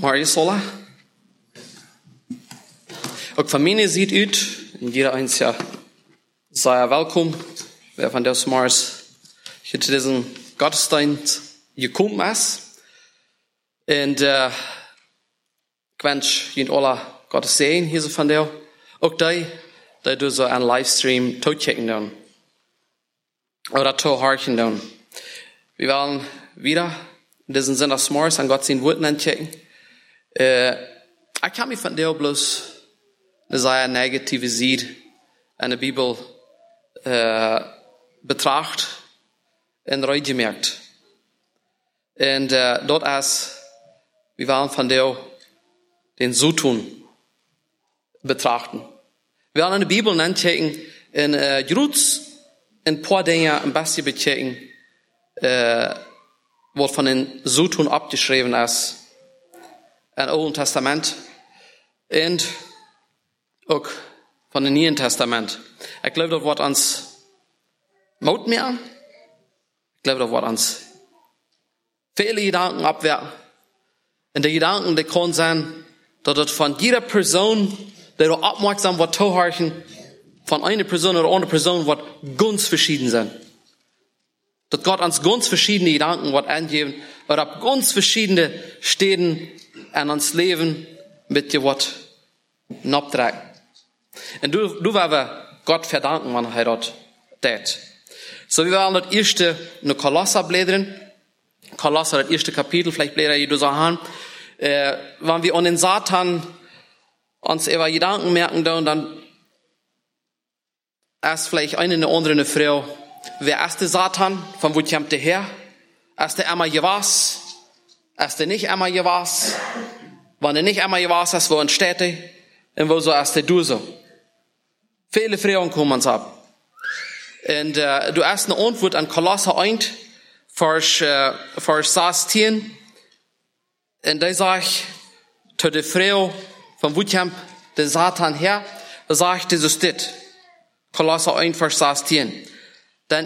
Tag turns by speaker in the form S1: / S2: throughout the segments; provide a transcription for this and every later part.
S1: Marius Sola. Ook van mij ziet uit, en jeder eins ja, sei welkom. Wer van der Mars hier zu diesem Gottesdienst gekommen ist. Und ich wünsche Ihnen alle Gottes Segen hier so von der. Auch die du so einen Livestream checken dann. Oder horchen dann. Wir wollen wieder in diesem Sonntagsmorgens an Gott sein Wort checken. Ich kann mich von der bloß eine sehr negative Seite in der Bibel betracht und reingemerkt. Und dort ist, wir wollen von der den Zutun betrachten. Wir wollen in der Bibel checken, in Jerusalem ein paar Dinge ein bisschen bechecken, was von den Zutun abgeschrieben ist im Alten Testament und auch von dem Neuen Testament. Ich glaube, das wird uns Mut mehr. Ich glaube, das wird uns viele Gedanken abwerten. Und die Gedanken, die können sein, dass das von jeder Person, die du aufmerksam wird, zuhören, von einer Person oder einer Person wird ganz verschieden sein. Dass Gott uns ganz verschiedene Gedanken wird angeben, oder ganz verschiedene Städten an uns Leben mit dir wird abtragen. Und du wirst Gott verdanken, wenn er dort tät. So, wir werden das erste in Kolosser blättern. Kolosser, das erste Kapitel, vielleicht blätter ihr so an. Wenn wir an den Satan uns über Gedanken merken, dann ist vielleicht eine oder andere Frau, wer ist der Satan? Von wo kommt der her? Ist der einmal gewas? Ist der nicht einmal gewas? Wenn er nicht einmal gewas ist, wo entsteht er? Und wo so ist der du so? Viele Frauen kommen uns ab. Und du hast eine Antwort an Kolosser 1, Vers 16. Und da sagt zu der Frau, von wo kommt der Satan her? Da sagt Jesus das. Kolosser 1, Vers 16. Denn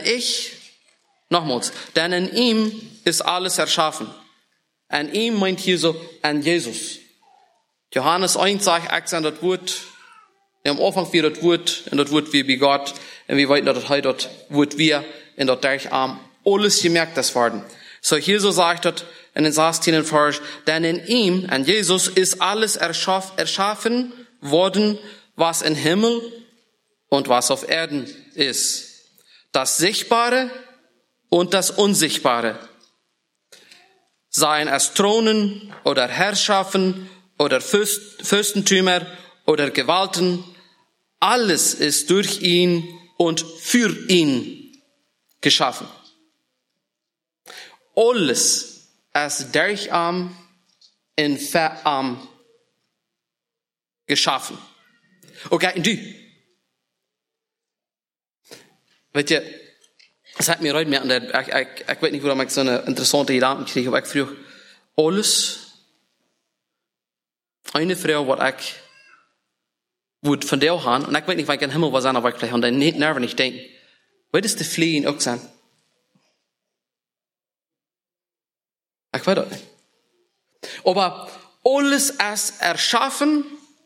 S1: in ihm ist alles erschaffen. An ihm meint hier so an Jesus. Johannes 1 sagt, ich sage das Wort, im Anfang wie das Wort, und das Wort wie bei Gott, und wir weiten, dass das heute das Wort wir, in das durch alles gemerkt das worden. So hier so sagt das in den 16. Vers, denn in ihm, an Jesus, ist alles erschaffen worden, was im Himmel und was auf Erden ist. Das Sichtbare und das Unsichtbare. Seien es Thronen oder Herrschaften oder Fürstentümer oder Gewalten, alles ist durch ihn und für ihn geschaffen. Alles ist durch ihn und für ihn geschaffen. Okay, und du? Weet je, es hat mir heute mehr, ich weiß nicht, warum ich so eine interessante Gedanken kriege, aber ich frage, alles, eine Frau, was ich würde von der haben, und ich weiß nicht, weil ich in den Himmel was sein, aber ich vielleicht an den Nerven nicht denken, wird es die Fliehen auch sein? Ich weiß das nicht. Aber alles ist erschaffen,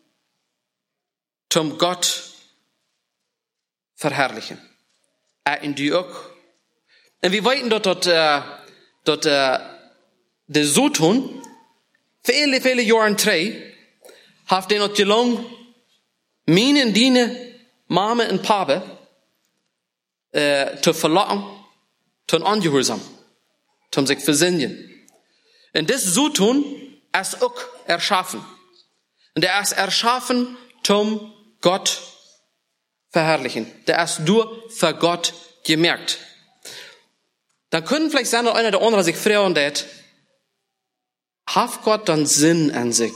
S1: zum Gott verherrlichen. In die auch. Und wir weiten dort der Satan viele Jahre drei, hat den dort gelungen, meine Diener, Mama und Papa, zu verlocken, zu angehorsam, zu sich versinnen. Und das Satan ist auch erschaffen. Und er ist erschaffen, zum Gott verherrlichen. Der ist nur für Gott gemerkt. Dann können vielleicht sein, dass einer der anderen sich fragen, hat Gott dann Sinn an sich?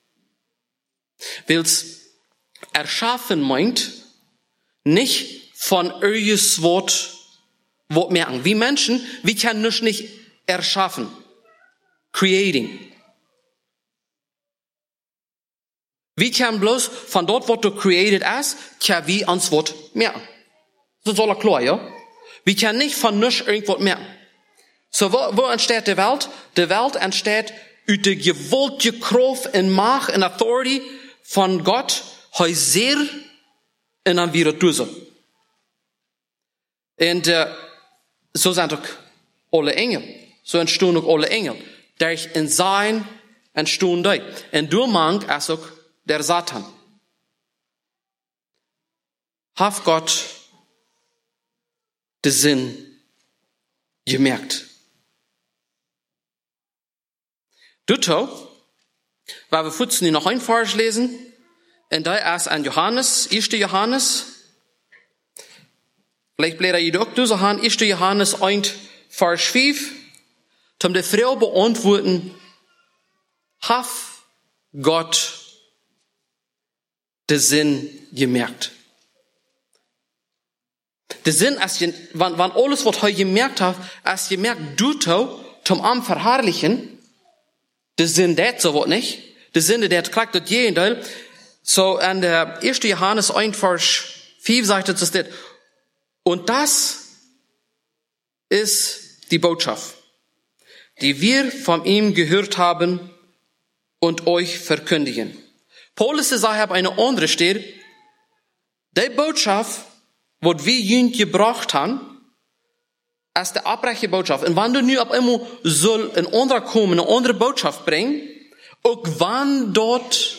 S1: Weil's erschaffen meint, nicht von irgendwas Wort merken. Wie Menschen, wir können nicht erschaffen. Creating. Wir können bloß von dort, wo du created ist, können wir ans Wort merken. Das soll klar, ja? Wir können nicht von nichts irgendwas merken. So, wo entsteht die Welt? Die Welt entsteht uit de gewoldige kracht en macht en authority van God, hij zeer en dan weer het doen zo. En zo zijn ook alle engel. Zo entstoen ook alle engel. Der in zijn entstoen die. En door mank is ook der Satan. Heeft God de zin gemerkt? Dutto, waar we voetsen nu nog een vers lezen, en daar is aan Johannes, 1. Johannes. Vielleicht blätter je ook dus aan 1. Johannes 1, vers 5. Tom de vrouw beantwoorden, heeft God de zin gemerkt? De zin, wann alles wat hij gemerkt heeft, als je merkt, doet hij, tom am verherrlichen, de zin dat zo wat niet. De zin dat krijgt dat je deel. So, an der 1. Johannes 1, Vers 5 sagt es dit. Und das ist die Botschaft, die wir von ihm gehört haben und euch verkündigen. Paulus sagt auf eine andere Stelle, die Botschaft, wat wir jüngst gebracht haben, als de oprechte Botschaft. En wanneer nu op eenmaal zal een ander komen, een andere Botschaft brengen, ook wanneer dort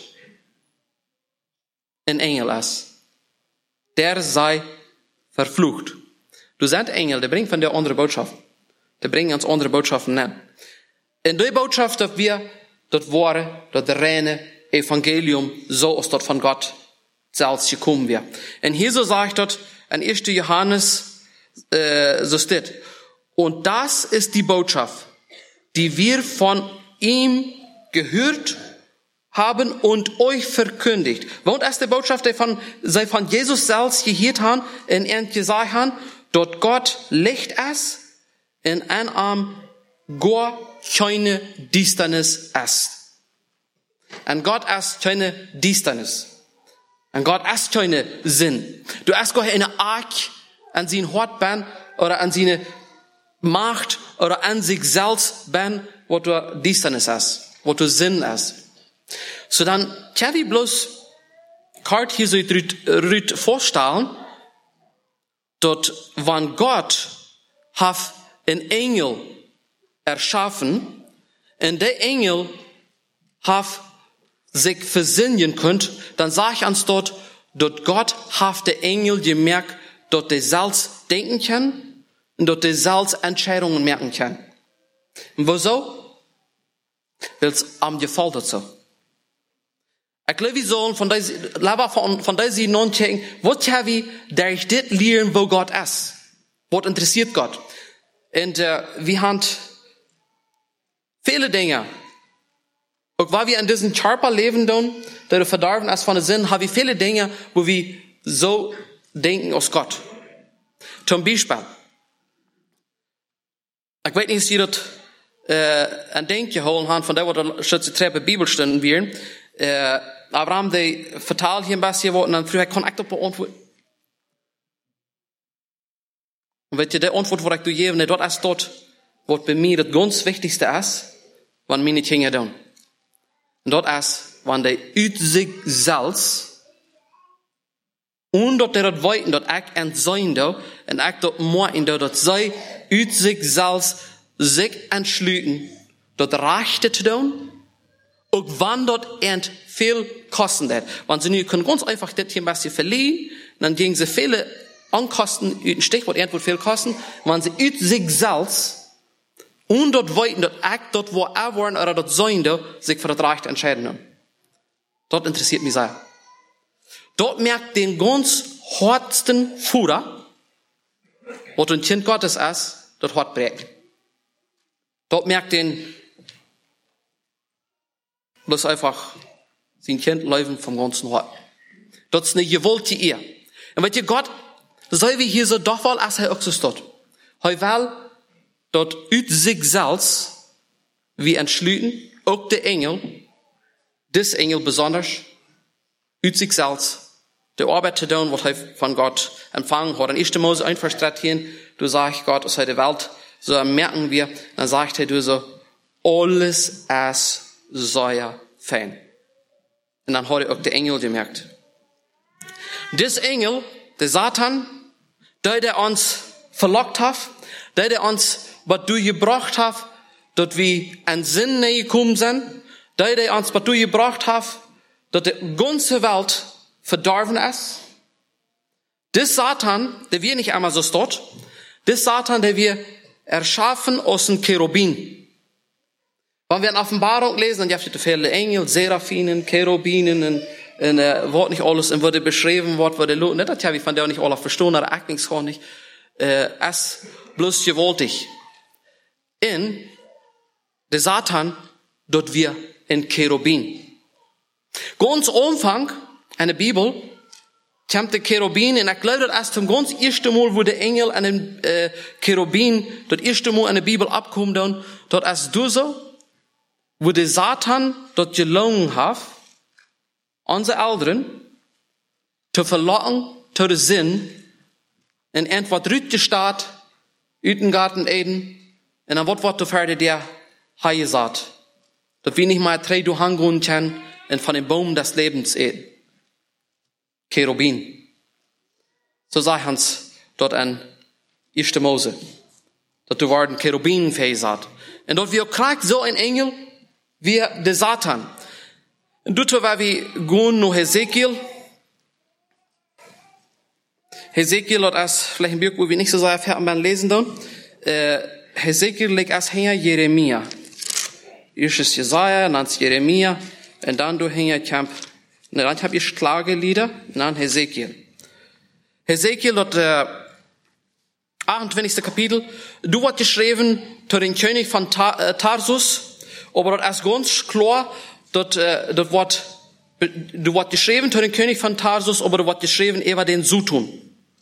S1: een engel is, der sei verflucht. Du zijn engel, die brengt van de andere Botschaft. Die brengen ons andere Botschaften nemen. En die Botschaft, dat wir, dat waren, dat de reine Evangelium, so als dat van Gott zelfs gekommen wir. En hier so sagt dat, in 1. Johannes, so steht. Und das ist die Botschaft, die wir von ihm gehört haben und euch verkündigt. Want ist die Botschaft, die von Jesus selbst gehört haben und gesagt haben, dort Gott Licht ist und ein Arm gar keine Distanz ist. Und Gott ist keine Distanz. Und Gott ist keine Sinn. Du hast gar eine Ark an sein Hort ben, oder an seine Macht, oder an sich selbst ben, wo du Distanz ist, wo du Sinn ist. So dann, kann ich bloß kart hier so rüt vorstellen, dort, wann Gott hat einen Engel erschaffen, und der Engel hat sich versinnen könnt, dann sag ich uns dort Gott hat der Engel gemerkt, dort der selbst denken kann und dort der selbst Entscheidungen merken kann. Und wieso? Weil es am Gefall dazu. Ich glaube, wir sollen von dieser non checken, was haben wir, der ich das lernen, wo Gott ist? Was interessiert Gott? Und wir haben viele Dinge. Auch weil wir in diesem Körper leben, der verdarben ist von der Sinn, haben wir viele Dinge, wo wir so denken aus Gott. Zum Beispiel, ich weiß nicht, ob Sie das ein Denken holen haben, von der, wo der Schütze Treppe Bibelstunden wären. Abraham, der vertalt hier ein bisschen, und dann früher kann ich das beantworten. Und wenn ihr die Antwort, die ich dir gebe, dort ist dort, was bei mir das ganz Wichtigste ist, wenn meine Kinder tun. Und dort ist, wenn der uit sich selbst, und dort der das weiten, dort ich entsein da, und ich dort morgen da, dort sei uit sich selbst, sich entschlüten, dort Rechte zu tun, und wann dort viel kosten wird. Wenn sie nu können ganz einfach das hier ein bisschen verliehen, dann gehen sie viele Ankosten, ein Stichwort irgendwo viel kosten, wenn sie uit sich selbst, und dort weiten, dort act, dort wo er wollen, oder dort sollen, sich für das Recht entscheiden. Dort interessiert mich sehr. Dort merkt den ganz hartsten Führer, was ein Kind Gottes ist, dort hart prägt. Dort merkt den, bloß einfach, sein Kind leben vom ganzen Hart. Dort ist eine gewollte Ehe. Und wenn ihr Gott, soll wir hier so doch wohl, als er auch so steht. Er will, dort uit sich selbst, wie entschlüten, auch der Engel, des Engel besonders, uit sich selbst, der Arbeit zu tun, was er von Gott empfangen hat. In 1. Mose 1, Vers 13, du sagst Gott aus der Welt, so merken wir, dann sagt er, du so, alles als sehr fein. Und dann hat auch der Engel gemerkt. Das Engel, der Satan, der uns verlockt hat, der uns, was du gebracht hast, dass wir an Sinn näher gekommen sind, der uns, was du gebracht hast, dass die ganze Welt verdorben ist. Das Satan, der wir nicht einmal so steht, das Satan, der wir erschaffen aus dem Cherubin. Wenn wir in Offenbarung lesen, dann gibt es viele Engel, Seraphinen, Cherubinen, und wird nicht alles, und wurde beschrieben, was wurde lo, nicht, das habe ich von der nicht alle verstehen, aber ich nichts gar nicht, es bloß gewaltig. In der Satan, dort wir in Cherubin. Ganz Anfang, in der Bibel, kommt der Cherubin, und ich glaube, das ist zum ganz ersten Mal, wo der Engel an den Cherubin, das erste Mal in der Bibel abkommt, dort ist du so, wo der Satan dort gelungen hat, unsere Eltern zu verlocken, zu den Sinn, und entweder rütgestaat, uit den Garten Eden, und dann wird du fertig der Haie sagt, dass wir nicht mal drei durchgehen können und von dem Baum des Lebens eten. Cherubin. So sagt uns dort an 1. Mose, dass du waren Cherubin sagt. Und dort wir kriegt so ein Engel wie der Satan. Und dort war wir gehen nach Hesekiel. Hesekiel dort ist vielleicht ein Buch, wo wir nicht so sehr fertig beim Lesen dann. Hesekiel liegt erst her Jeremia. Erst ist Jesaja, dann ist Jeremia, und dann du hinter Camp. Und dann hab ich Klagelieder, und dann Hesekiel. Hesekiel dort 28. Kapitel. Du wird geschrieben zu den König von Tarsus, aber dort ist ganz klar, dort wird geschrieben zu den König von Tarsus, aber dort wird geschrieben über den Sutun.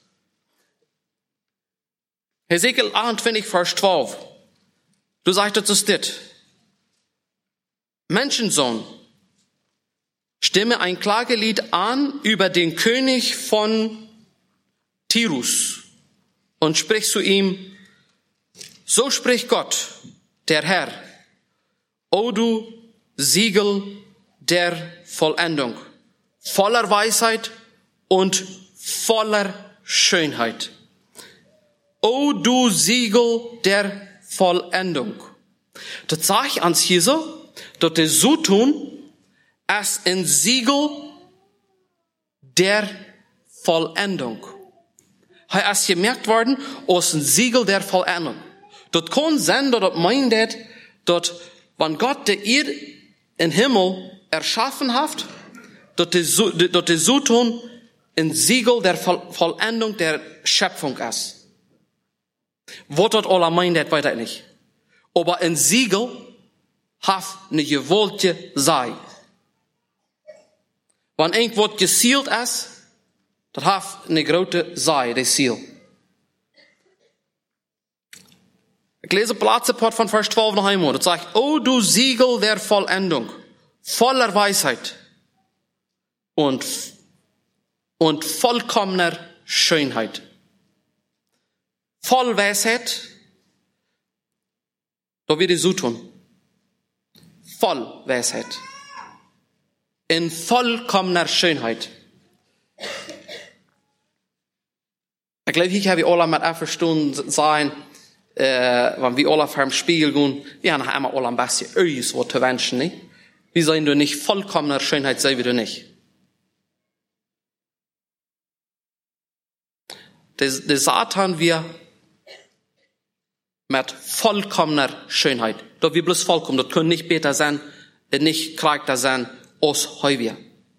S1: Hesekiel 28, Vers 12. Du sagst das dit. Menschensohn, stimme ein Klagelied an über den König von Tirus und sprich zu ihm, so spricht Gott, der Herr, o du Siegel der Vollendung, voller Weisheit und voller Schönheit. O du Siegel der Vollendung. Das sage ich ans hier so, dass der Sutun ist ein Siegel der Vollendung. Er ist gemerkt worden als ein Siegel der Vollendung. Das kann sein, dass meint, dass wenn Gott der Erde im Himmel erschaffen hat, dass der Sutun ein Siegel der Vollendung der Schöpfung ist. Was das alle meint, weiß ich nicht. Aber ein Siegel hat eine gewollte sei. Wenn irgendwas gesielt ist, das hat eine große sei, das Ziel. Ich lese Platzeport von Vers 12 noch einmal. Das sagt, o du Siegel der Vollendung, voller Weisheit und vollkommener Schönheit. Voll Weisheit, da wird es so tun. Voll Weisheit. In vollkommener Schönheit. Ich glaube, hier haben wir alle mit verstanden sein, wenn wir alle vor dem Spiegel gehen, wir haben einmal alle ein bisschen Ös, was zu wünschen, nicht? Wir sollen du nicht vollkommener Schönheit sein, wie du nicht. Der Satan wir mit vollkommener Schönheit. Dort wir bloß vollkommen, dort können nicht besser sein, nicht Charakter sein, als wir.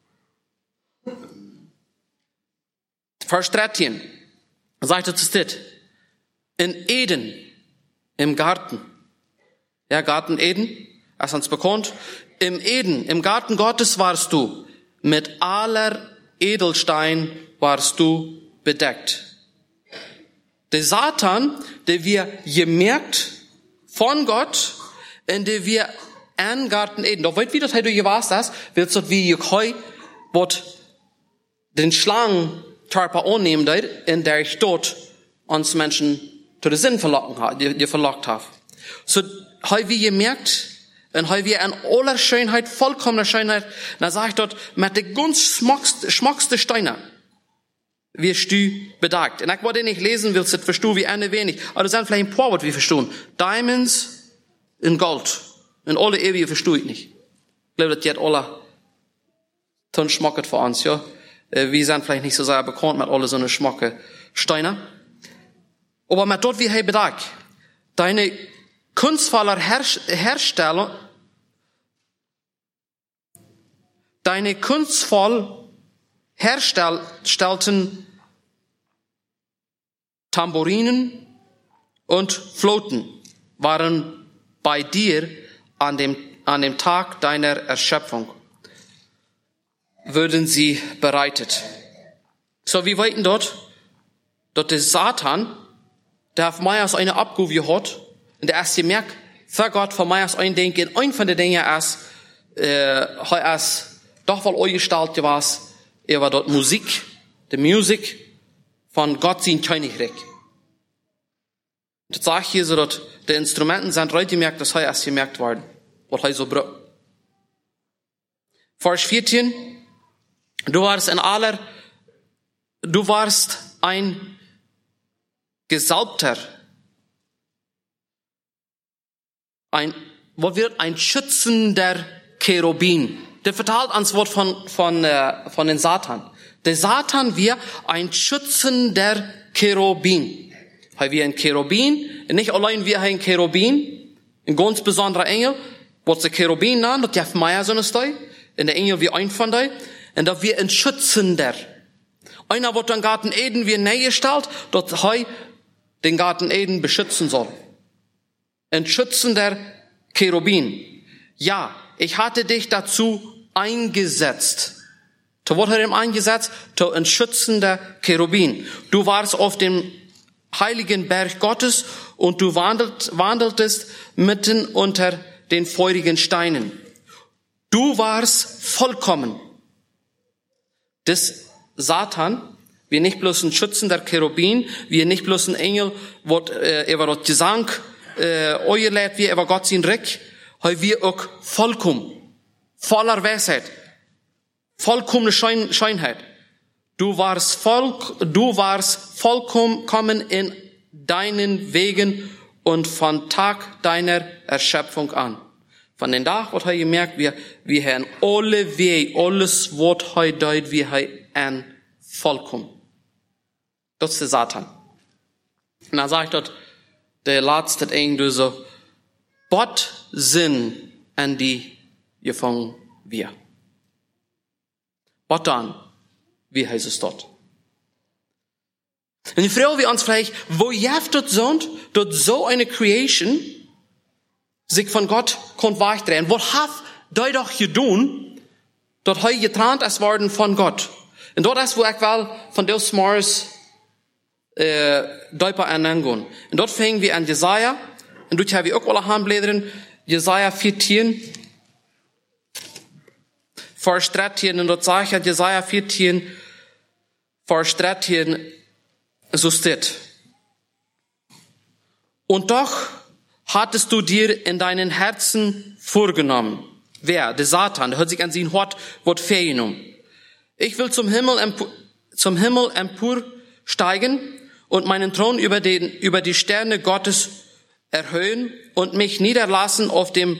S1: Vers 13. Sagt es dit. In Eden, im Garten. Ja, Garten Eden, ist uns bekannt. Im Eden, im Garten Gottes warst du. Mit aller Edelstein warst du bedeckt. Der Satan, der wir gemerkt von Gott, in der wir an Garten Eden, doch weit wie das heute warst das, wird so wie heu, wat den Schlangenkörper annehmen, in der ich dort uns Menschen zu den Sinn verlocken hat, die verlockt hat. So heu wie gemerkt, Und heu wir in aller Schönheit, vollkommener Schönheit, dann sag ich dort, mit de ganz schmackste Steine, wirst du bedeckt. Und ich wollte nicht lesen, willst du verstehen, wie eine wenig. Aber das sind vielleicht ein paar, was wir verstehen. Diamonds in Gold. In alle Ewige verstehe ich nicht. Ich glaube, das geht alle ton schmacket für uns, ja. Wir sind vielleicht nicht so sehr bekannt mit alle so eine schmacke Steine. Aber mit dort, wie hey bedeckt. Deine kunstvoller Herstellung, deine kunstvoll herstellten Tambourinen und Floten waren bei dir an dem Tag deiner Erschöpfung. Würden sie bereitet. So, wie weiten dort der Satan, der auf Meiers eine Abgabe hat, und der erst gemerkt, für Gott von Meiers ein Denken, ein von den Dingen ist, doch weil euch gestaltet war, war dort Musik, die Musik von Gott sein Königreich. Das sage ich hier so, dass die Instrumenten sind heute gemerkt, dass heute erst gemerkt worden, was heute so braucht. Vers 14, du warst ein Gesalbter, ein schützender Cherubin. Der verteilt ans Wort von den Satan. Der Satan wir ein schützender Cherubin. Wir ein Cherubin, nicht allein wir ein Cherubin, ein ganz besonderer Engel, was der Cherubin nennt, das darf mehr so eine in der Engel wie ein von denen, und da wir ein schützender. Einer wird den Garten Eden wie näher gestellt, dort den Garten Eden beschützen soll. Ein schützender Cherubin. Ja, ich hatte dich dazu eingesetzt. Zu was hat er ihm eingesetzt? Zu ein schützender Cherubin. Du warst auf dem heiligen Berg Gottes und du wandeltest mitten unter den feurigen Steinen. Du warst vollkommen. Das Satan, wir nicht bloß ein schützender Cherubin, wir nicht bloß ein Engel, er dort Gesang, euer Leid, wie er Gott sein Reck, wir auch vollkommen, voller Weisheit, vollkommene Scheinheit. Du warst vollkommen in deinen Wegen und von Tag deiner Erschöpfung an. Von den Tag, was gemerkt, wir haben alle Wege, alles, was deut, wir haben vollkommen. Das ist der Satan. Und dann sagt dort, der letzte Engel so, Gott sind an die gefangen wir. Gott dann, wie heißt es dort? Und die Frage wir uns vielleicht, wo jäft dort so eine Creation sich von Gott konnt wegdrehen? Was hat der doch getan, dort heu getrennt es worden von Gott? Und dort ist, wo ich will, von Deus Mars, Deuper anangehen. Und dort fängen wir an Jesaja, und dort haben wir auch alle Handblättern, Jesaja 14, Vers 13, und dort sage ich, Jesaja 14, Vers 13, so steht. Und doch hattest du dir in deinen Herzen vorgenommen. Wer? Der Satan, der hat sich an sein Wort vorgenommen. Ich will zum Himmel emporsteigen und meinen Thron über die Sterne Gottes erhöhen und mich niederlassen auf dem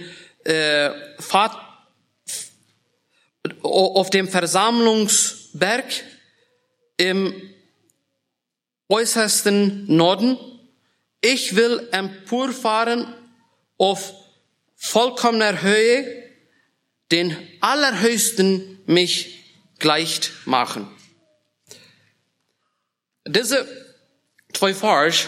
S1: Versammlungsberg im äußersten Norden. Ich will emporfahren auf vollkommener Höhe, den Allerhöchsten mich gleich machen. Diese zwei Vers,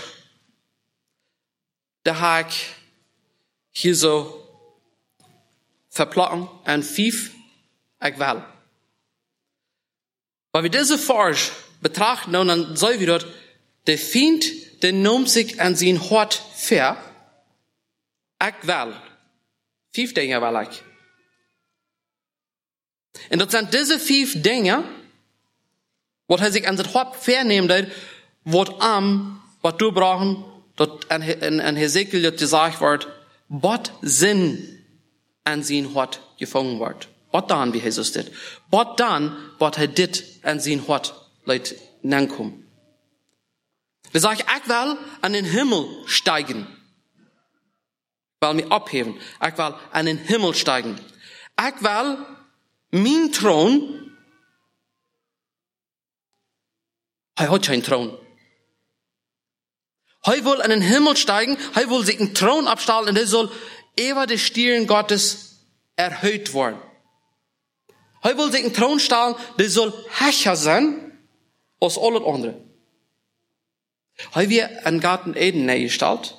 S1: da habe ich hier so verplacken und 5 ich will. Weil wir diese Vers betrachten, und dann soll wir dort, der Feind, der nimmt sich an sein Hort fair, ich will. 5 Dinge will ich. Und das sind diese 5 Dinge, was er sich an sein Hort fair nimmt, was du brauchen, dort an Hesekiel gesagt wird, Gott Sinn an sein Hort gefangen wird. Was dann, wie Jesus dit? Was dann, was er dit an sein Hort leit nankom. Da sag ich will an den Himmel steigen. Ich will mich abheben. Ich will an den Himmel steigen. Ich will mein Thron, er hat keinen Thron. Er will an den Himmel steigen, er will sich einen Thron abstellen und er soll über die Stirn Gottes erhöht werden. Er will sich einen Thron stellen, der soll höher sein als alles andere. Er wird einen Garten Eden eingestellt,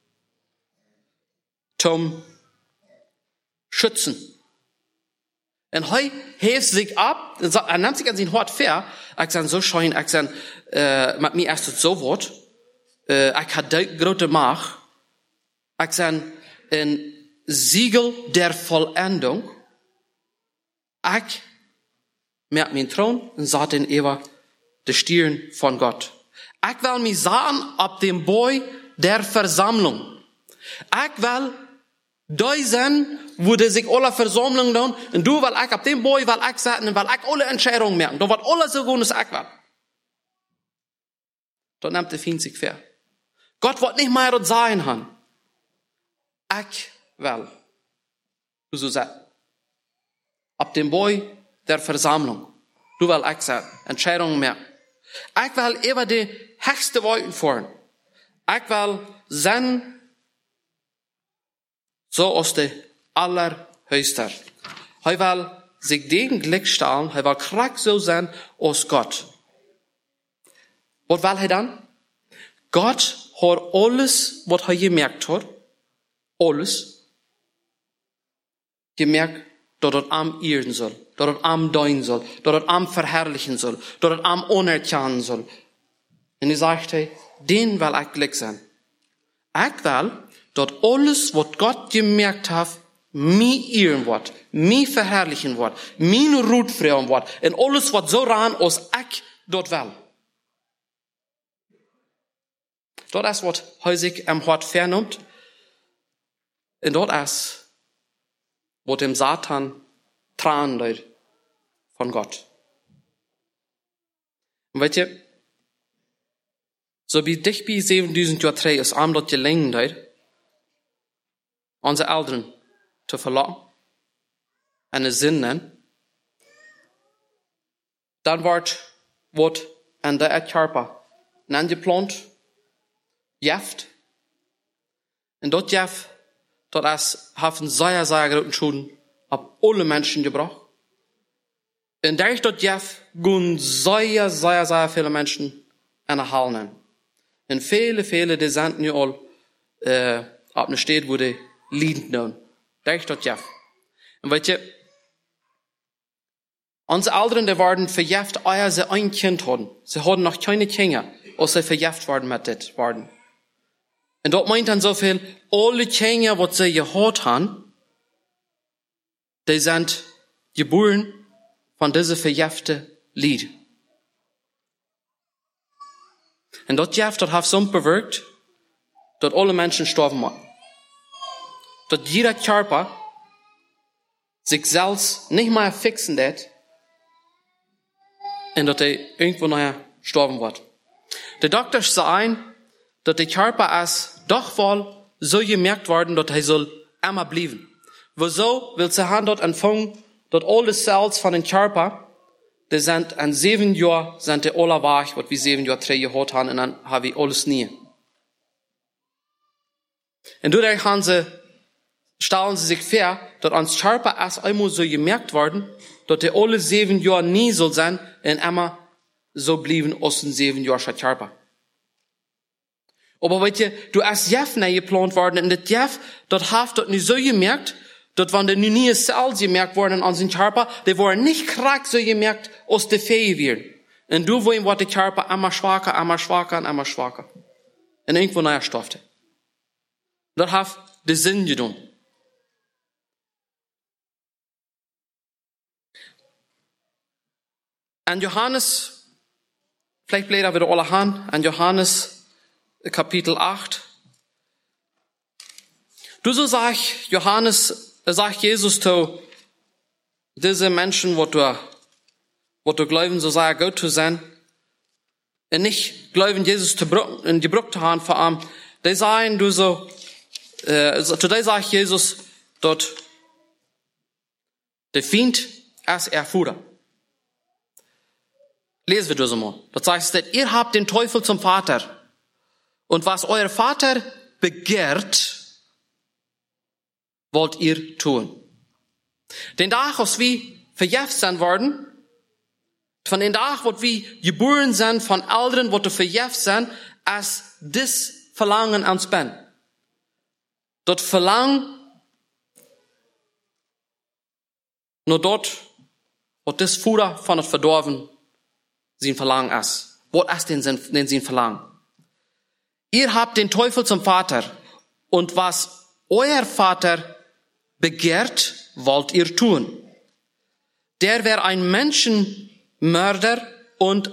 S1: zum Schützen. Und er hebt sich ab, er nimmt sich an sein Hort fair, ich sage, so schein, ich sage, mit mir erst so Wort, ich habe große Macht, ich sage, ein Siegel der Vollendung, ich merke meinen Thron und sah den über die Stirn von Gott. Ich will mich sahen ab dem Boy der Versammlung. Ich will da sein, wo die sich alle Versammlung tun, und du, weil ich ab dem Boy, weil ich sagen, und weil ich alle Entscheidungen merken, da wird alles so gut, als ich will. Da nimmt der Feind sich fair. Gott wird nicht mehr das sein haben. Ich will. Du so sagst. Ab dem Boy der Versammlung. Du will ich sagen, Entscheidungen merken. Ich will über die höchste Worte fahren. Ich will sein, so aus der Allerhöchster. Er will sich den Glück stellen, er will krack so sein aus Gott. Was will er dann? Gott hat alles, was er gemerkt hat, alles, gemerkt, dass er am ehren soll, dass er am deuen soll, dass er am verherrlichen soll, dass er am unerkennen soll. Und er sagte, den will ich glücklich sein. Ich will, dass alles, was Gott gemerkt hat, mich ehren wird, mich verherrlichen wird, mich Ruhe freuen wird, und alles, was so ran, als ich dort will. Das ist, was er sich am Hort vernimmt. Und das ist, wo dem Satan Tran leid von Gott. Und weißt ihr, so wie dich bei 7000 Jahren 3 ist am dort gelingen leid, unsere Eltern zu verlassen, eine Sinn nennen, dann wird an der Körper angeplant, Jeft, und dort Jeft, dort ist, haben sehr, sehr großen Schulden, ab alle Menschen gebracht. Und da ist dort Jeft, gehen sehr, sehr, sehr viele Menschen an der Halle nehmen. Und viele, die sind nicht all, ab einer Stadt, wo die liebend nehmen. Da ist dort Jeft. Und weißt ihr, unsere Eltern, die waren verjäft, als sie ein Kind hatten. Sie hatten noch keine Kinder, als sie verjäft waren mit das waren. Und dort meint dann so viel, alle Kinder, was sie gehabt haben, die sind geboren von dieser verjäften Lied. Und dort Jeft, dort hat so bewirkt, dass alle Menschen sterben waren. Dass jeder Körper sich selbst nicht mehr fixen wird, und dass er irgendwo nachher sterben wird. Der Doktor sagt, dass der Körper ist doch wohl so gemerkt worden, dass er soll immer bleiben. Wieso will sie haben dort anfangen, dass alle Cells von dem Körper, die sind an 7 Jahren, sind die alle wach, was wir 7 Jahre 3 gehabt haben, und dann haben wir alles nie. Und dadurch stellen sie sich vor, dass uns Körper erst einmal so gemerkt worden, dass die alle 7 Jahre nie soll sein, und immer so bleiben aus den 7 Jahren Körper. Aber weißt ihr, du hast Jeff geplant worden, und das Jeff, das hat dort nicht so gemerkt, dass wenn die neue Cells gemerkt worden an seinem Körper, die waren nicht krank so gemerkt, aus der Fähigkeit werden. Und du wohin wird der Körper immer schwacher, immer schwacher und immer schwacher. Und irgendwo nachher stoffte. Das hat den Sinn getan. An Johannes, vielleicht blätter wieder alle an, an Johannes, Kapitel 8. Du so sag, Johannes sagt Jesus zu diese Menschen, wo du glauben, so sei gut zu sein, und nicht glauben, Jesus in die Brücke zu haben, vor allem, die sagen, du so, zu dir sagt Jesus, dort, der Feind ist Fuhrer. Lesen wir das mal. Das heißt, ihr habt den Teufel zum Vater. Und was euer Vater begehrt, wollt ihr tun. Den Tag, als wir verjährt sein worden, von den Tag, wo wir geboren sind, von Eltern, wo wir verjährt sind, als das Verlangen ans Ben. Dort Verlangen, nur dort, wo das Futter von das Verdorben sein Verlangen ist. Was ist denn sein Verlangen? Ihr habt den Teufel zum Vater. Und was euer Vater begehrt, wollt ihr tun. Der wäre ein Menschenmörder und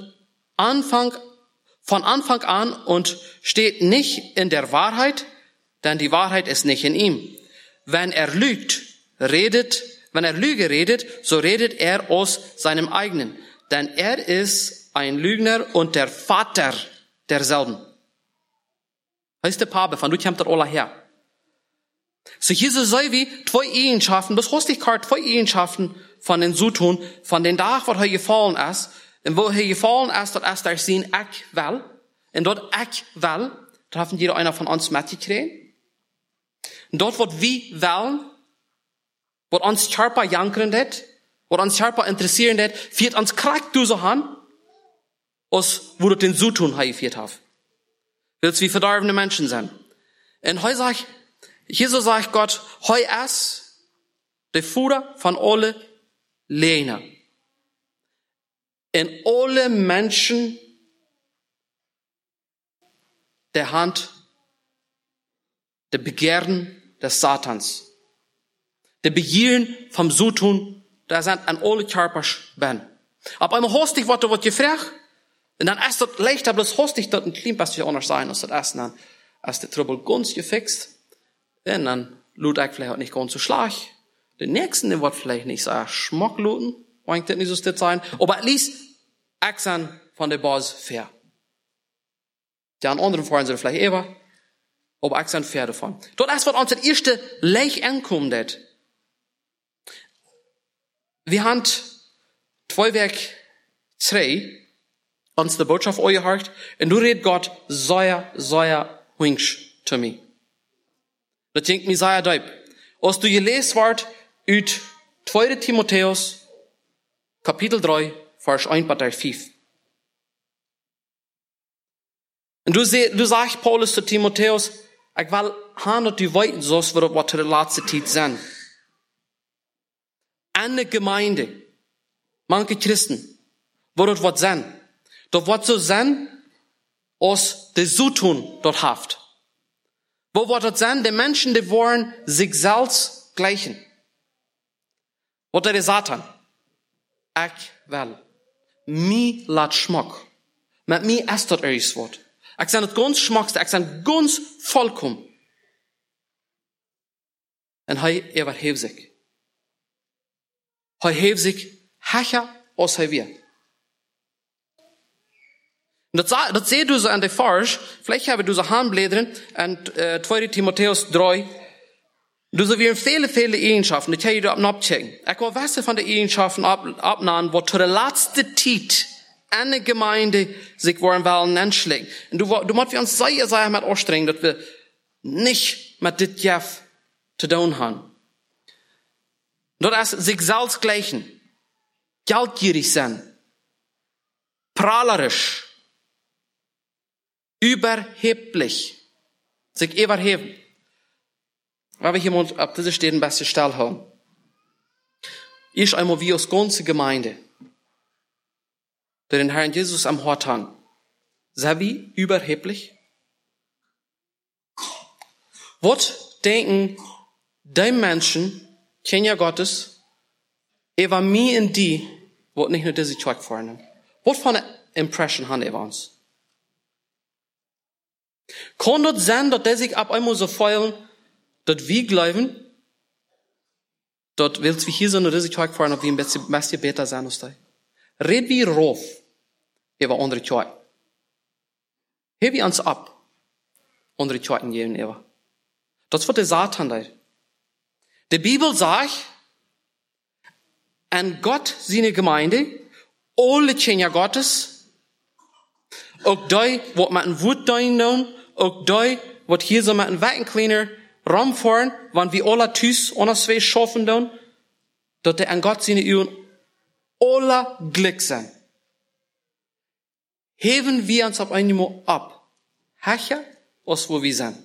S1: von Anfang an und steht nicht in der Wahrheit, denn die Wahrheit ist nicht in ihm. Wenn er Lüge redet, so redet er aus seinem eigenen. Denn er ist ein Lügner und der Vater derselben. Heißt der Pape, von du kommt der Ola her. So Jesus sei wie zwei Eigenschaften, das hast ich gerade zwei Eigenschaften von den Zutun, von den Tag, wo er gefallen ist, und wo er gefallen ist, dort ist er sein ich will, und dort ich will, da haben jeder einer von uns mitgekriegt. Und dort, wo wir wollen, wo uns Körper jankern det, wo uns Körper interessieren det, wird uns krack du so han, als wo du den Zutun geführt hast. Willst wie verdorbene Menschen sein. Und heute sag ich, Jesus sagt Gott, heu ist der Fuhrer von alle Lehner. In alle Menschen der Hand, der Begehren des Satans. Der Begehren vom Zutun, der sind an alle Körper ben. Aber einmal hostig wird gefragt, und dann ist das leichter, bloß hostig dort ein klein bisschen anders sein, als das erste dann, als der Trouble ganz gefixt. Und dann lud ich vielleicht auch nicht ganz so schlag. Den nächsten, der wird vielleicht nicht so schmock luten, das nicht so still sein. Aber at least, ich sind von der Boss fair. Die anderen fahren sie vielleicht eher, aber ich sind fair davon. Dort erst wird uns das erste Leich ankommen. Wir haben 2 Werk 3, uns die Botschaft euer Hart, und du redet Gott, sehr wünsch zu mir. Das denkt mir sehr deep. Als du gelesen wart, uit 2. Timotheus, Kapitel 3, Vers 1 bis 5. Und du sagst Paulus zu Timotheus, ich will haben, dass du weiten sollst, was die letzte Zeit sind. Eine Gemeinde, manche Christen, wo das was sind. Das wird so sein, als der Zutun dort haft. Wo wird das sein? Die Menschen, die wollen sich selbst gleichen. Was der Satan? Ich will. Mi lat schmack. Mit mi ist das eures Wort. Ich sage das ganz schmackste, ich sage ganz vollkommen. Und er überhebt sich. Er hebt sich höher als er wird. Und das seht du so an der Vers, vielleicht haben du so Handblättern, und 2. Timotheus 3, du so wie viele Eigenschaften, die kann ich da abchecken. Ich will wissen von den Eigenschaften abnahmen, wo zur letzten Zeit eine Gemeinde sich wollen anschlägt. Und du musst wir uns sehr mit anstrengen, dass wir nicht mit dit Jeff zu tun haben. Dort ist sich selbst gleichen, geldgierig sein, prahlerisch, überheblich, sich überheben. Weil wir hier auf dieser Stelle ein bisschen Stelle haben. Ich einmal wie aus ganze Gemeinde, der den Herrn Jesus am Hort haben. Sei wie überheblich? Was denken die Menschen, Kinder Gottes, über mir und die, wo nicht nur diese Track fahren? Was für eine Impression haben über uns? Kann das sein, dass die sich ab einmal so feiern, dass wir glauben, dort willst wir hier so eine Risiko fahren, ob wir ein bisschen besser sein als die. Red wie rauf über andere Leute. Heb wir uns ab, andere Leute geben über. Das wird der Satan da. Die Bibel sagt, an Gott seine Gemeinde, alle Kinder Gottes, auch die, was mit einem Wut tun, auch die, was hier so mit einem kleiner Raum fahren, wenn wir alle Tüß und zwei schaffen tun, dass die an Gott seine Augen alle Glück sind. Heben wir uns auf einmal ab. Hecher, als wo wir sind.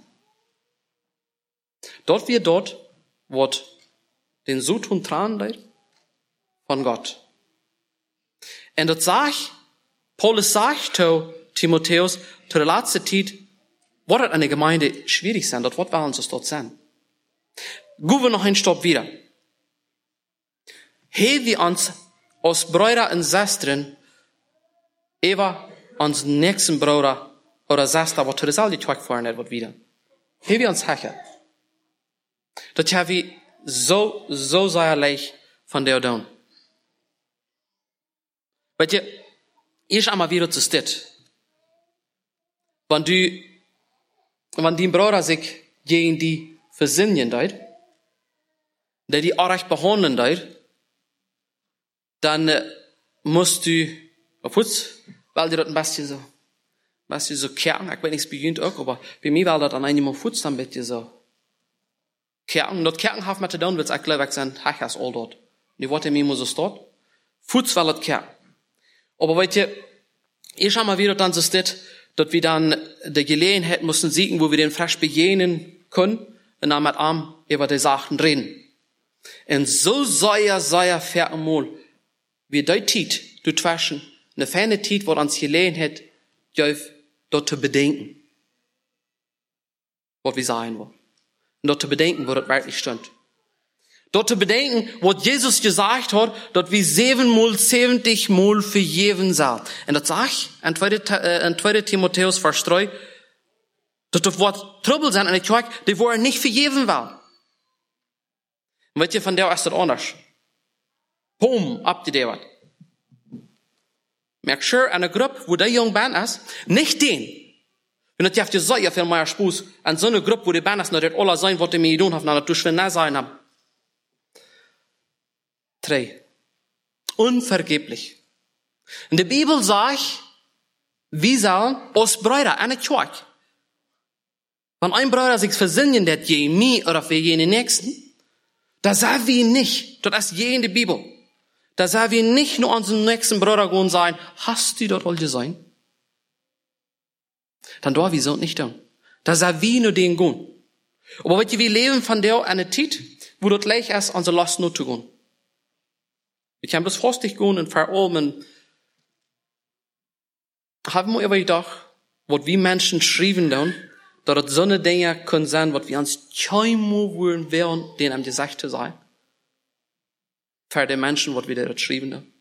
S1: Dort wir dort, wird den Sud und Tran leid von Gott. Und das sagt, Paulus sagt zu Timotheus, zu der letzten Zeit, wird eine Gemeinde schwierig sein, dort wird wir uns dort sein. Gehen wir noch einen Stopp wieder. Heben wir uns als Brüder und Schwestern über uns nächsten Bruder oder Schwester, was zu der selben Tag fahren wird wieder. Heben wir uns hecher. Das haben wir so sehr leicht von der tun. Weil ihr, ich einmal wieder zu steht. Wenn die Bruder sich gegen die versinnen deit, der die arg behandeln deit, dann musst du, weil die dort ein bisschen so kerken, ich weiß nicht, es beginnt auch, aber bei mir war das dann einmal Fuß dann mit dir so. Kerken, dort Kerken haben wir zu tun, wird es gleich sein, hachas all dort. Die Worte mir muss es dort. Fuß war das Kerken. Aber weißt ihr, ich habe mal wieder dann so steht, dass wir dann die Gelegenheit mussten siegen, wo wir den frisch begegnen können, und dann mit Arm über die Sachen reden. Und so sehr vermol, wie die Zeit, du twaschen, eine feine Zeit, wo uns Gelegenheit, dort zu bedenken, was wir sagen wollen. Und dort zu bedenken, wo das wirklich stand. Dort zu bedenken, was Jesus gesagt hat, dort wie 70 Mal für jeden sagt. Und das sagt in 2. Timotheus Vers 3, dass das Wort Trouble sein an der Kirche, die wollen nicht für jeden war. Und weißt ihr, von der ist das anders. Ab die der merk schon, eine Gruppe, wo der jung Band ist, nicht den. Wenn das ja so viel mehr Spaß an so eine Gruppe, wo die Band ist, noch das alle sein, was die mir tun haben, dass du schwer sein haben. 3. Unvergeblich. In der Bibel sagt, wir sollen als Brüder eine Kirche. Wenn ein Bruder sich versinnen, der je mir oder für jenen Nächsten, da sagen wir nicht, das ist je in der Bibel. Da sagen wir nicht nur unseren nächsten Bruder gehen sein, hast du dort all gesehen? Dann darf wir so nicht tun. Da sagen wir nur den gehen. Aber weißt du, wir leben von der eine Zeit, wo dort leicht ist, unsere Last nur zu gehen. Wir können bloß frostig gehen und verarmen. Haben wir aber gedacht, was wir Menschen schreiben dann, dass so eine Dinge können sein, was wir uns keinmal wollen wären, denen am gesagt zu sein. Für die Menschen, was wir da schreiben dann.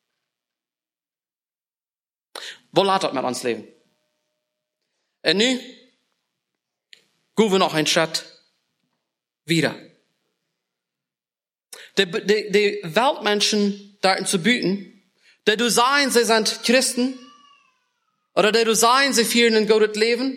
S1: Wo lässt das mit uns leben? Und nu gehen wir noch einen Schritt wieder. Die Weltmenschen da zu bieten, die du sagen, sie sind Christen, oder die du sagen, sie führen ein gutes Leben,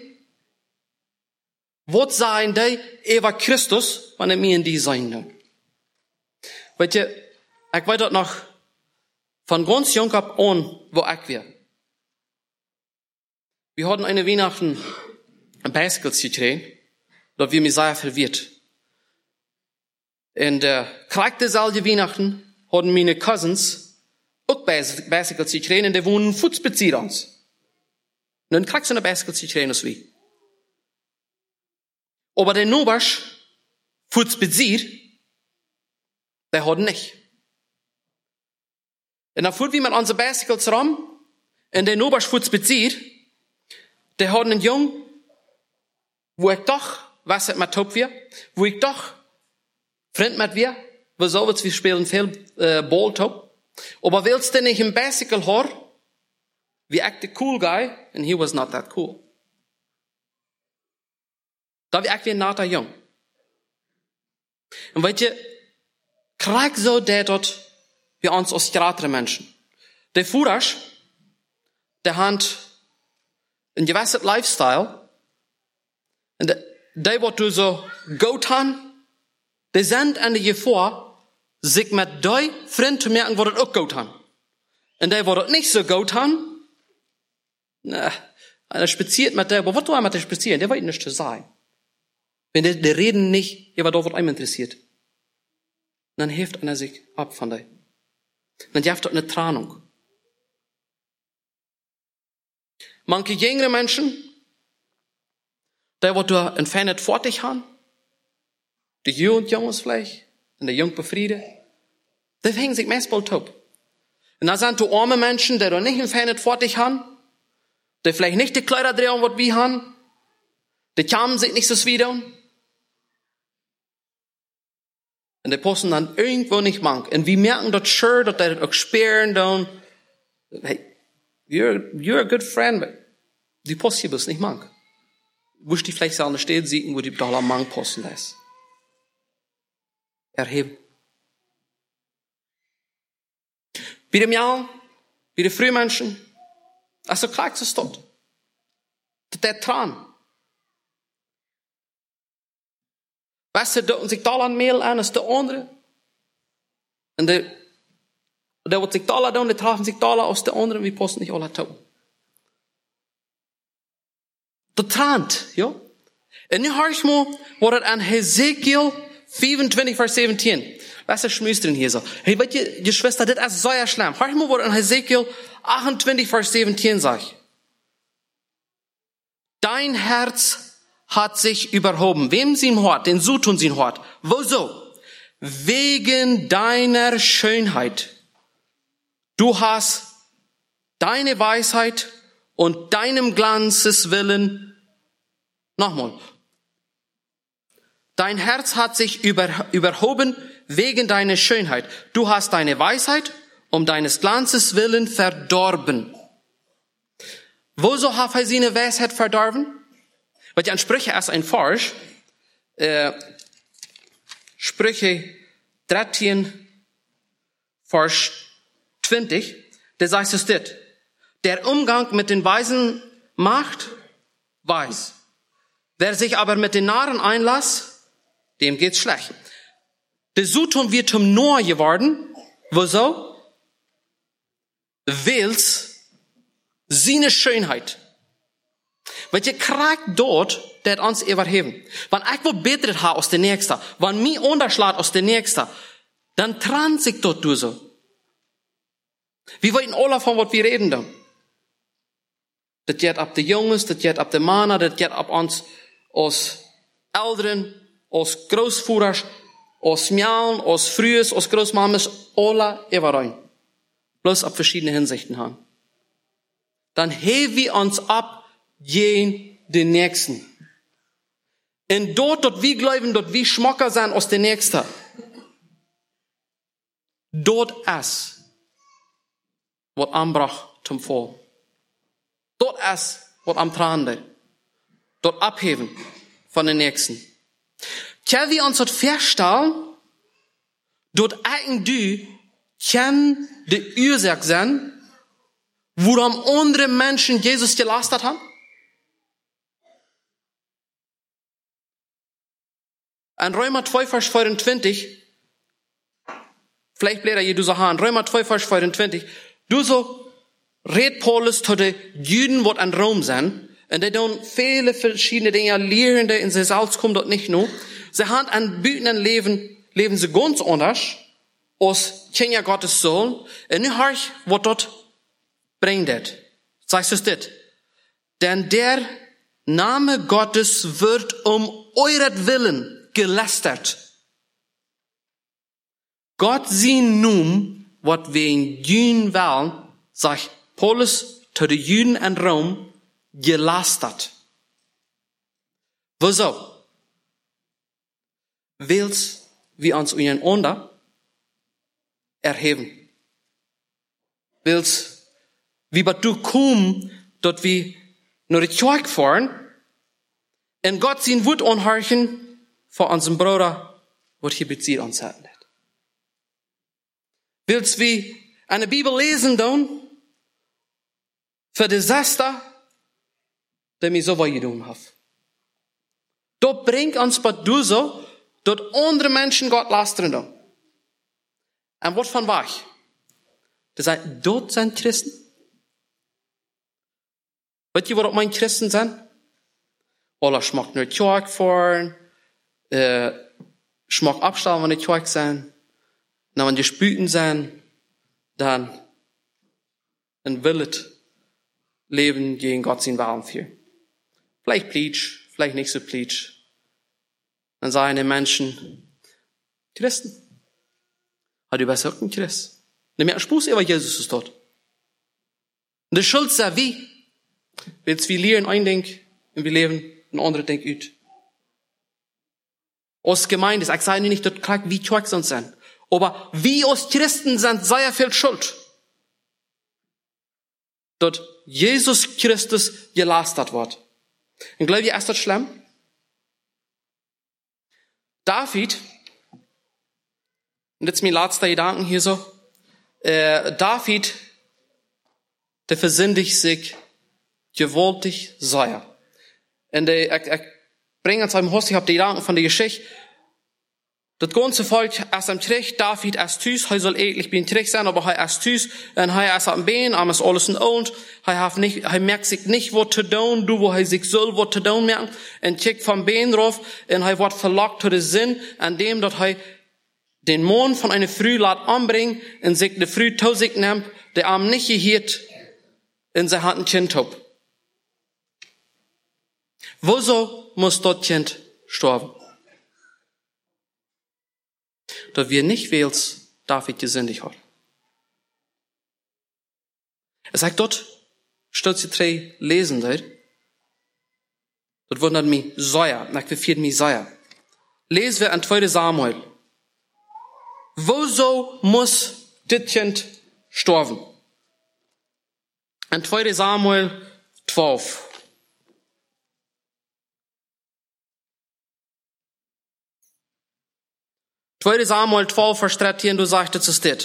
S1: was sagen die über Christus, wenn mir in die sein? Weißt du, ich weiß das noch von ganz jung ab an, wo ich war. Wir hatten eine Weihnachten ein Bicycle gekriegt, da wir mich sehr verwirrt. Und gleich dieselbe Weihnachten hatten meine Cousins auch Bicycle gekriegt und die wohnen Fußbezieher uns. Und dann kriegst du eine Bicycle gekriegt als wir. Aber der Nobasch Fußbezieher, der hat nicht. Und dann fuhren wir mit unseren Bicycles rum und der Nobasch Fußbezieher, der hat einen Jungen, wo ich doch, was es mit Top wir, wo ich doch Freund mit wir, wo so wir spielen viel Balltop. Aber willst du nicht im Bicycle hören, wie ich the cool guy, and he was not that cool. Da wie ich wie ein natter Jung. Und weißt du, Krijg zo der dort bij ons als stratere mensen. De voerders, de hand een gewisse lifestyle, en die wordt dus zo goed aan, die zijn en de gevoel, zich met die vriend te merken, wordt het ook goed aan. En die wordt het niet zo goed aan, nee, en er spaziert met die, aber wat doe hij met die spazieren? Die weet niet te zijn. Wenn die reden nicht über das, was einem interessiert, dann hilft einer sich ab von dir. Dann gibt es eine Trennung. Manche jüngere Menschen, die du entfernt vor dich haben, die Jugendjungs vielleicht, und die Jungbefriede, die hängen sich meistens top. Und dann sind du arme Menschen, die du nicht entfernt vor dich haben, die vielleicht nicht die Kleider drehen, was wir haben, die kamen sich nicht so wieder. Und die passen dann irgendwo nicht mank. Und wir merken das schon, dass die das auch spüren dann. Hey, you're a good friend, but die passen hier nicht mank. Wo die vielleicht an der Stelle sehen, wo die da am mank passen lässt. Erheben. Bei dem Jahr, bei den Frühmenschen, also kriegst du es dort. Der Tran. Weißt du, doet zich al aan mail aan als de andere. En de wordt zich al aan doen, die trafen zich al als de andere, en we passen niet al aan toe. Dat traant, ja. En nu hoor je maar wat het aan Hesekiel 25, vers 17. Weißt du, schmüstern hier so. Hey, weet je Schwester, dit is zo schlimm. Hoor je maar wat aan Hesekiel 28, vers 17 sagt. Dein Herz hat sich überhoben. Wem sie hört? Den Sutun sie hört. Wieso? Wegen deiner Schönheit. Du hast deine Weisheit und deinem Glanzes willen. Nochmal. Dein Herz hat sich überhoben wegen deiner Schönheit. Du hast deine Weisheit um deines Glanzes willen verdorben. Wieso hat er seine Weisheit verdorben? Weil die Sprüche ist ein Vers, Sprüche 13, Vers 20, der sagt es dit. Der Umgang mit den Weisen macht weis. Wer sich aber mit den Narren einlässt, dem geht's schlecht. Der Sutton wird zum Noah geworden. Wieso? Weil's seine Schönheit. Want je krijgt dort, dat ons überheben. Wenn ich wil beter ha als der Nächste, wenn mich unterschlägt als der Nächste, dann trennt sich dort du so. Wir wollen alle von was wir reden dann. Das geht ab de Jungs, das geht ab de Männer, das geht ab uns als Älteren, als Großführers, als Mjalen, als Frühes, als Großmamas, alle überein. Bloß ab verschiedene Hinsichten haben. Dann heben wir uns ab, gehen den Nächsten. Und dort wir glauben, dort wir schmacker sein als der Nächste. Dort ist, was anbrach zum Fall. Dort ist, was am Trande. Dort abheben von den Nächsten. Können wir uns dort feststellen, dort eigentlich kann die Ursache sein, woran andere Menschen Jesus gelastet haben? In Römer 2, Vers 24, vielleicht blätter je du so an, Römer 2, Vers 24, du so red Paulus zu den Juden, die in Rom sind, und die tun viele verschiedene Dinge lehren, in sie selbst kommen dort nicht nur. Sie haben ein bütenden leben sie ganz anders, als Kinder Gottes sollen. Und nu hör ich, was dort bringt das. Sagst du das? Denn der Name Gottes wird euretwillen gelästert. Gott sie nun, wat wir in Juden wollen, sagt Paulus zu den Juden in Rom, gelästert. Wieso? Weil's wir uns untereinander erheben. Weil's wie bei du komm, dort wir nur die Kirche fahren, und Gott sein Wut anhorchen, vor unserem Bruder, was hier bezieht uns hat. Willst wie eine Bibel lesen dann? Für Desaster, der mir so weit getan hat. Dort bringt uns bei du so, dort andere Menschen Gott lastern dann. Und was von war ich? Das heißt, dort sind Christen. Weißt ihr, was meine Christen sind? Oder ich mag nur Kirche fahren, ich mag abstellen, wenn die Kirche sind, und wenn die Spüten sind, dann will es leben gegen Gott sein Willen für. Vielleicht pleitsch, vielleicht nicht so pleitsch. Dann sagen die Menschen, Christen, hat du besser einen Christ? Nimm mir einen Spuß, aber Jesus ist dort. Und die Schuld sagt wie? Willst wir lernen ein Ding und wir leben ein anderes Ding ut. Aus Gemeinde, ich sage nicht, dort klar, wie Kirche sonst sind. Aber wie aus Christen sind, sei ja viel Schuld. Dort Jesus Christus gelastert wird. Und glaube ich, ist das schlimm? David, und jetzt mein letzter Gedanken hier so, David, der versündigt sich gewaltig sehr. Und ich bringe uns einem Host, ich habe die Gedanken von der Geschichte. Das ganze Volk ist am Trick, David ist tüß, er soll eigentlich bin Trick sein, aber er ist tüß, und er ist am Bein, er ist alles in Old, er merkt sich nicht, was zu tun, du, wo er sich soll, was zu tun merken, und kickt vom Bein drauf, und er wird verlockt zu den Sinn, an dem, dass er den Mond von einer Früh lässt anbringen, und sich die Früh zu sich nimmt, der Arm nicht gehiert, in sein Hand ein Kind hat. Wieso muss dort Kind sterben? Dass wir nicht wähls David gesündigt hat. Es sagt dort, statt sie drei lesen dort, dort wundert mich Säuer, nach wie viel mich Säuer. Lesen wir an 2. Samuel. Wieso muss das Kind sterben? An 2. Samuel 12. Zweite Samuel 12, Vers 13, du sagtest es dit.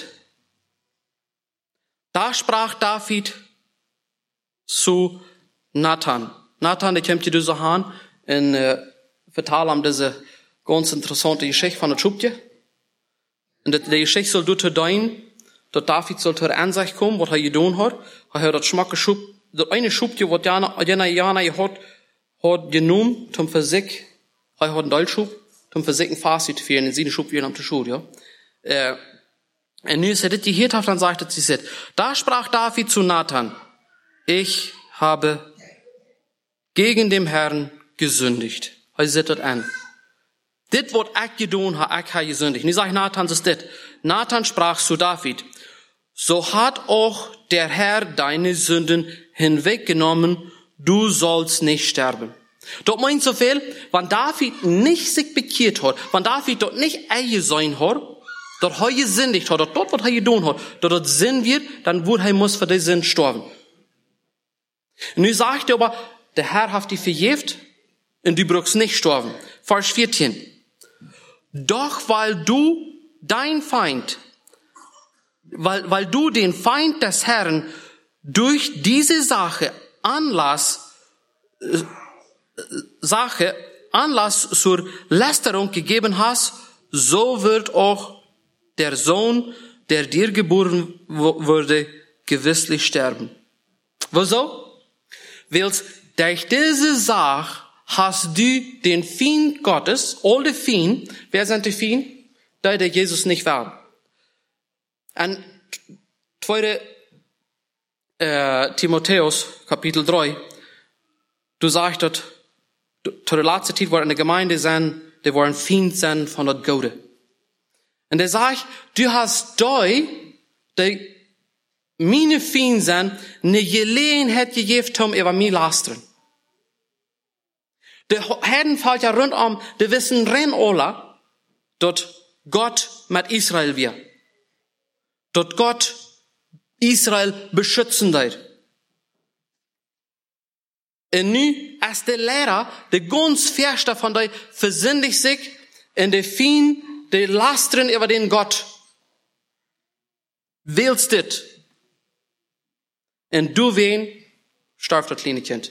S1: Da sprach David zu Nathan. Nathan, der kommt hier so an, in vertalen haben diese ganz interessante Geschichte von der Schubje. Und die Geschichte soll dort dein, dass David soll zur Ansicht kommen, was er getan hat. Er hat das Schmack geschub, das eine Schubje, was Jana hat genommen, zum Physik, er hat einen Dolchschub, zum Physiken Fazit führen, in seine Schub wieder am Schule, ja. Und nun ist er das gehört hat, dann sagte sie, da sprach David zu Nathan, ich habe gegen den Herrn gesündigt. Er sieht das an. Dit, was ich getan habe, ich habe gesündigt. Und ich sage Nathan, das ist das. Nathan sprach zu David, so hat auch der Herr deine Sünden hinweggenommen, du sollst nicht sterben. Dort meint so viel, wenn David nicht sich bekehrt hat, wenn David dort nicht eigen sein hat, dort er gesündigt hat, dort was er getan hat, dort Sinn wird, dann wird er muss für den Sinn sterben. Und nun sagt er aber, der Herr hat dich verjährt, und du brauchst nicht sterben. Vers 14. Doch weil du dein Feind, weil du den Feind des Herrn durch diese Sache Anlass zur Lästerung gegeben hast, so wird auch der Sohn, der dir geboren wurde, gewisslich sterben. Wieso? Weil durch diese Sache hast du den Feind Gottes, all die Feind, wer sind die Feind? Der Jesus nicht war. Und 2. Timotheus, Kapitel 3, du sagst dort, zu der letzten Zeit, wo in der Gemeinde sind, die wollen Feind sein von der Gode. Und er sagt, du hast da, die meine Feind sind, eine Gelegenheit gegeben, um über mich lastern. Die Herren fällt ja rundum, die wissen rein alle, dort Gott mit Israel wird. Dort Gott Israel beschützen wird. Und nu, als der Lehrer, der ganz Feste von der versündigt sich, in der Fien, der lastern über den Gott. willst dit. En du wen, starft dat kleine kind.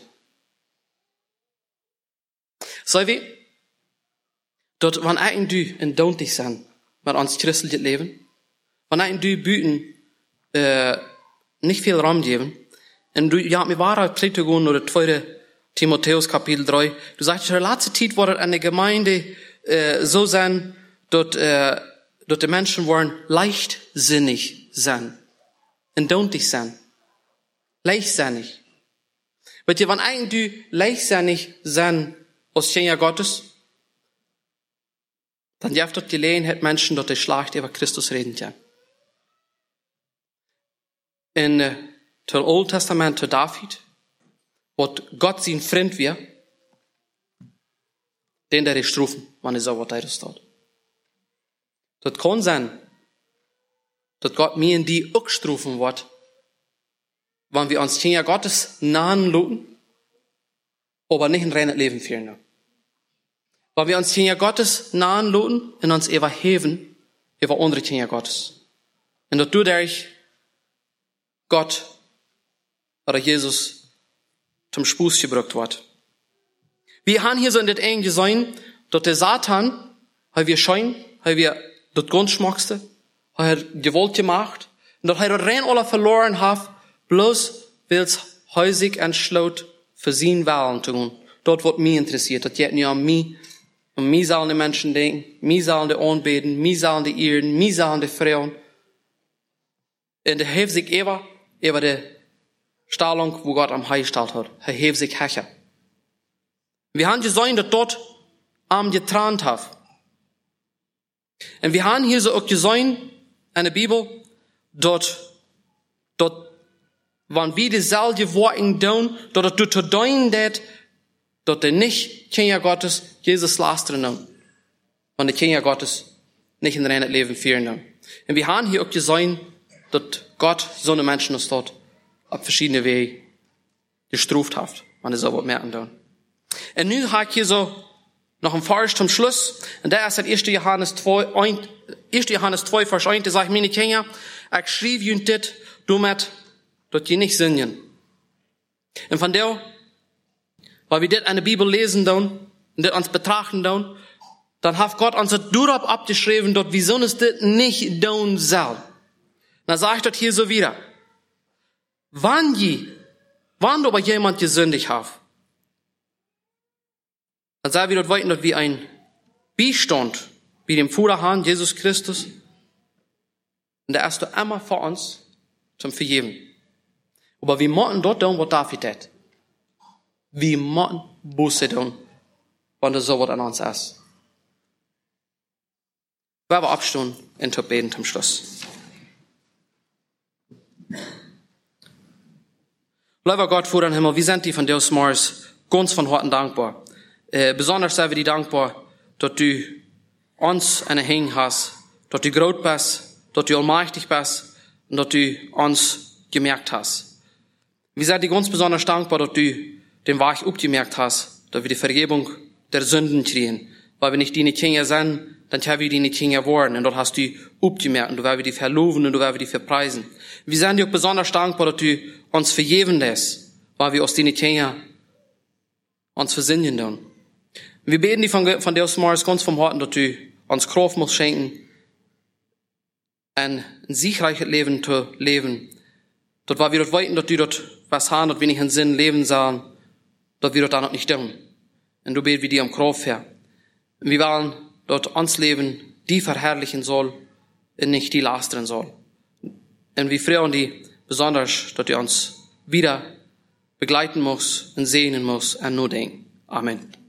S1: Sei wie, dat wanneer du en doontig zijn met ons christelijk leven, wanneer du buiten niet veel ruim geven, en du, ja, mir war pleit te gaan naar het tweede Timotheus kapitel 3, du sagst, de laatste tijd wordt het in de gemeinde zo zijn, dat de mensen worden leichtsinnig zijn. En doontig zijn. Leichtsinnig. Weet je, wanneer du leichtsinnig zijn als Kinder Gottes, dan geeft dat gelegenheid mensen dat de slecht over Christus reden kan. In het Oude Testament te David, wat God zijn vriend weer, den der is straffen, wanneer zo wat er staat. Dat kan zijn, dat God mij en die ook straffen wordt, wanneer we ons Kinder Gottes naanloten, aber nicht ein reines Leben führen. Weil wir uns Kinder Gottes naanloten en ons überheben über andere Kinder Gottes. En dat dadurch Gott oder Jesus zum Spuß gebracht wird. Wir haben hier so in das eng gesehen, dass der Satan, hat wir schein, hat wir das ganz schmackste, hat Gewalt gemacht, und dass er rein alle verloren hat, bloß wills häusig entschloot für sein Wahlen zu tun. Dort wird mich interessiert, das geht nicht an mich sollen die Menschen denken, mich sollen die anbeten, mich sollen die ehren, mich sollen die freuen. Und er heeft sich über die Stellung, wo Gott am Heil gestellt hat. Er heeft sich hecher. Wir haben gesehen, dass dort am getrannt hat. Und wir haben hier so auch gesehen, in der Bibel, dort, wann wir dieselbe Worte tun, dort du zu tun, dass der nicht Kinder Gottes Jesus lastern tun. Wann die Kinder Gottes nicht in reines Leben führen tun. Und wir haben hier auch gesehen, dass Gott so eine Menschen aus dort auf verschiedene Wege gestraft hat, wenn er so was merken tun. Und nun habe ich hier so noch ein Vers zum Schluss. Und der ist 1. Johannes 2, Vers 1, da sagt meine Kinder, ich schrieb ihnen dit, damit, dass die nicht singen. Und von der, weil wir das in der Bibel lesen tun, und das uns betrachten tun, dann hat Gott uns darauf abgeschrieben, dass wir so das nicht tun sollen. Dann sage ich das hier so wieder. Wann aber jemand gesündigt hat, dann sagen wir dort weiter, dass wir ein Beistand, wie dem Vater Jesus Christus, und der ist doch immer vor uns zum Vergeben. Aber wir müssen dort tun, was David hat. Wir müssen Buße tun, wenn das so was an uns ist. Wir werden abstehen und beten zum Schluss. Lieber Gott, Vater im Himmel, wir sind dir von dir morgens ganz von Herzen dankbar. Besonders sind wir dir dankbar, dass du uns eine Hänge hast, dass du groß bist, dass du allmächtig bist und dass du uns gemerkt hast. Wir sind dir ganz besonders dankbar, dass du den Weg aufgemerkt hast, dass wir die Vergebung der Sünden kriegen. Weil wir nicht deine Kinder sind, dann können wir deine Kinder werden. Und dort hast du aufgemerkt und du wirst die verloben und du wirst die verpreisen. Wir sind dir auch besonders dankbar, dass du uns vergeben lässt, weil wir aus deinen Kindern uns versündigen tun. Wir beten dir von dir morgens ganz vom Herzen, dass du uns Kraft musst schenken, ein siegreiches Leben zu leben. Dort, weil wir dort wollten, dass du dort was haben, dass wir nicht in Sinn leben sollen, dass wir dort auch noch nicht tun. Und du beten wir dir um Kraft her. Wir wollen dort uns leben, die verherrlichen soll, und nicht die lastern soll. Und wir freuen die besonders, dass du uns wieder begleiten musst und segnen musst und nur denken. Amen.